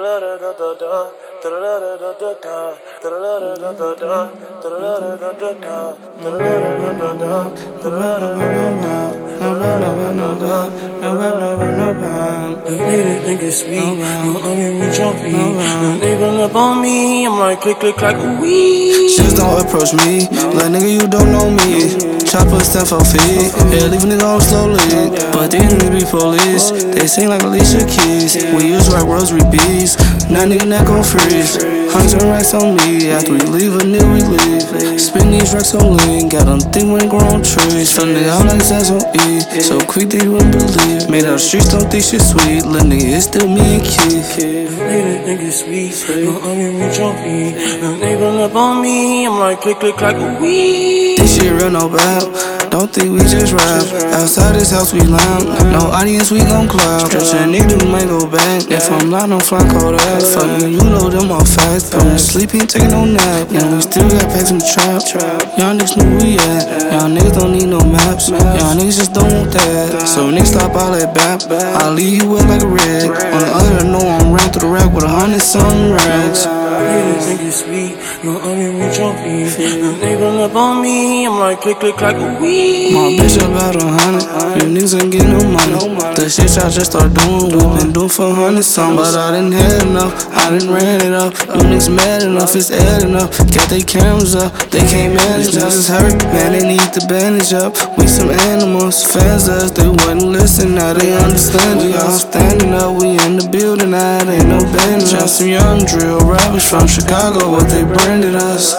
Think it's sweet, don't get me jumpy. They run up on me, I'm like click click like a weed. Just don't approach me, like nigga you don't know me. Chopper stand for feet, yeah leave a nigga on slowly. But these niggas be police, they sing like Alicia Keys. We use rock rosary beads, now nigga not gon' freeze. 100 racks on me, after we leave a nigga we leave. Spin these racks on lean, got them thick when grown trees. Feel nigga I'm like Zaz on E, so quick they wouldn't believe. Made out streets don't think shit sweet, little nigga it's still me and Keith. They think it's sweet, don't get me jumpy. They run up on me, I'm like click click like a weed. This shit real no bad, don't think we just rap. Outside this house we lounge, no audience we gon' cloud. Catch a nigga we might go back, if I'm not on fly cold ass. Fuck you, you know them all facts. Put me to sleep, ain't taking no nap. Yeah, we still got packs in the trap. Y'all niggas know where we at, y'all niggas don't need no maps. Y'all niggas just don't want that, so niggas stop all that bap. I'll leave you up like a red. On the other, know I'm ran through the rack with 100-something racks. They think it's sweet, don't get me jumpy. They run up on me, I'm like click click like a weed. My bitch about 100, you niggas ain't getting no money. The shit y'all just start doing, we been doing for 100-something. But I didn't have enough, I didn't ran it up. You niggas mad enough, it's adding up. Got they cameras up, they can't manage us. It's hurt, man, they need to bandage up. We some animals, fans us, they wouldn't listen, now they understand. We all standing up, we in the building, now it ain't no band. Just some young drill rappers from Chicago, what they branded us.